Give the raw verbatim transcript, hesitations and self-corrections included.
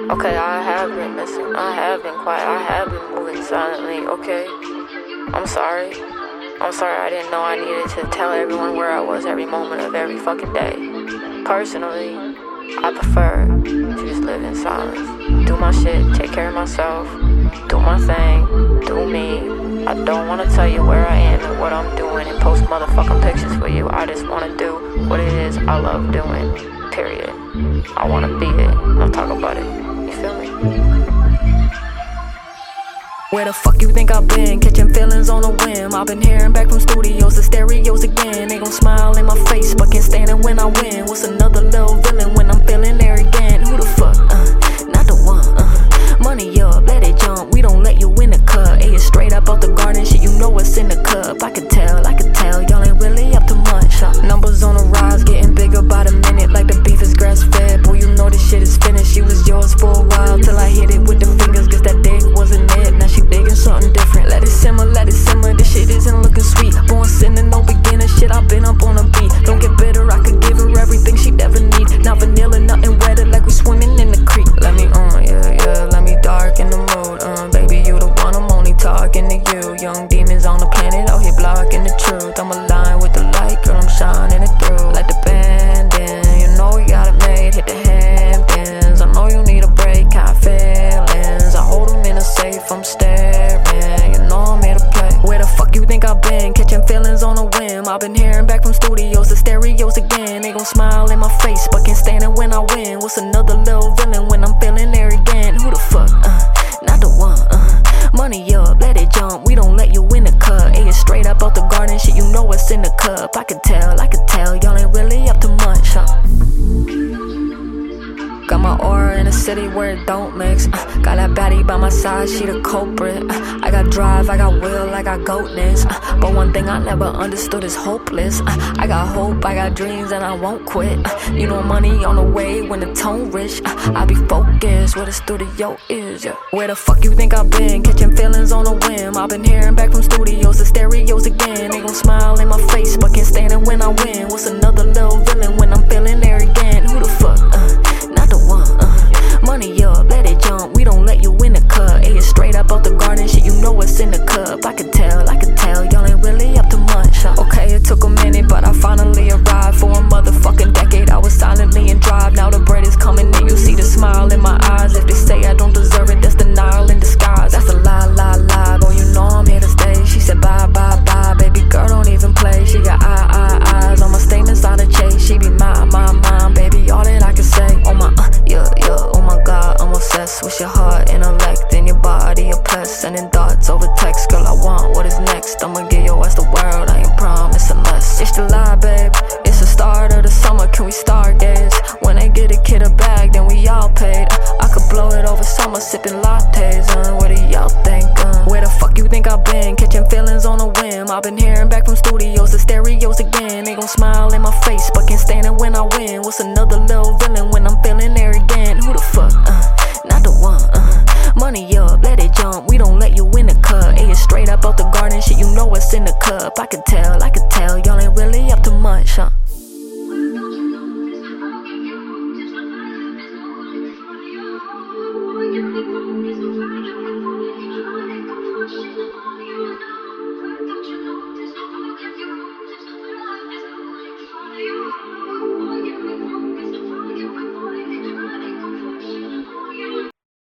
Okay, I have been missing. I have been quiet. I have been moving silently. Okay, I'm sorry. I'm sorry I didn't know I needed to tell everyone where I was every moment of every fucking day. Personally, I prefer to just live in silence. Do my shit, take care of myself, do my thing, do me. I don't want to tell you where I am and what I'm doing and post motherfucking pictures for you. I just want to do what it is I love doing, period. I want to be it, I'll talk about it. You feel me? Where the fuck you think I've been? Catching feelings on a whim. I've been hearing back from studios to stereos again. They gon' smile in my face, but can't stand it when I win. What's another little villain when I'm feeling arrogant? Who the fuck? Uh, not the one. Uh, money up, let it jump. We don't let you in the cut. Hey, it's straight up out the garden, shit. You know what's in the cup. I can tell, I can tell. Y'all ain't really up to much. Uh, numbers on the rise, getting bigger by the minute, like the beef is grass fed. Boy, you know this shit is finished. She was yours for a while till I hit it with the fingers. Guess that dick wasn't it. Now she digging something different. Let it simmer, let it simmer. This shit isn't looking sweet. Born sinning, no beginner. Shit, I've been up on a beat. Don't get bitter, I could give her everything she'd ever need. Not vanilla, nothing wetter, like we swimming in the creek. Let me on, yeah, yeah. Let me dark in the mood. Uh, baby, you the one. I'm only talking to you. Young demons on the planet out here blocking the truth. I'm aligned with the light, girl. I'm shining it through. Like the band in, you know we got it made. Hit the Hamptons. I know you need a break. High feelings. I hold them in a safe. I'm staring. You know I'm here to play. Where the fuck you think I've been? Catching feelings on a whim. I've been hearing back from studios to stereos again. They gon' smile in my face, but can't stand it when I win. What's another little villain when I'm feeling arrogant? Who the fuck? Uh, not the one. Uh, money up, let it jump. We don't let you in the cut. Hey, it's straight up out the garden, shit. You know what's in the cup. I can tell, I can tell. Y'all ain't really up to much, huh? Got my aura in a city where it don't mix. uh, Got that baddie by my side, she the culprit. uh, I got drive, I got will, I got goatness. uh, But one thing I never understood is hopeless. uh, I got hope, I got dreams, and I won't quit. uh, You know money on the way when the tone rich. uh, I be focused where the studio is, yeah. Where the fuck you think I've been? Catching feelings on a whim. I've been hearing back from studios to stereos again. They gon' smile in my face, but can't stand it when I win. What's another little villain when I'm feeling arrogant? Who the fuck? Uh, not the one. Uh, money up, let it jump. We don't let you in the cut. Hey, it's straight up out the garden, shit. You know what's in the cup. I can tell, I can tell. Y'all ain't really up to much. Huh? Okay, it took a minute, but I finally arrived. For a motherfucking decade, I was silently in drive. Now the bread is coming in. You see the smile in my eyes. If they say I don't deserve it, that's denial in disguise. That's a lie, lie, lie. Boy, you know I'm here to stay. She said bye, bye, bye. Baby girl, don't even play. She got eye, eye, eyes on my statements out of chase. She be my, my, mine, baby. All that I can say. Oh my, uh, yeah, yeah. Oh my God, I'm obsessed with your heart, intellect, and your body oppressed. Sending thoughts over text, girl, I want what is next. I'ma give your ass the world, I ain't promising less. It's the lie, babe, it's the start of the summer, can we stargaze? When they get a kid a bag, then we all paid. I could blow it over summer, sipping lattes, uh, what do y'all think? Uh? Where the fuck you think I've been? Catching feelings on a whim. I've been hearing back from studios to stereos again. They gon' smile in my face, but can't stand it when I win. What's another little villain when I'm feeling arrogant? Who the fuck? Uh, not the one. Uh, money up, let it jump. We don't let you in the cut. Hey, it's straight up out the garden, shit. You know what's in the cup. I can tell, I can tell. Y'all ain't really up to much, huh?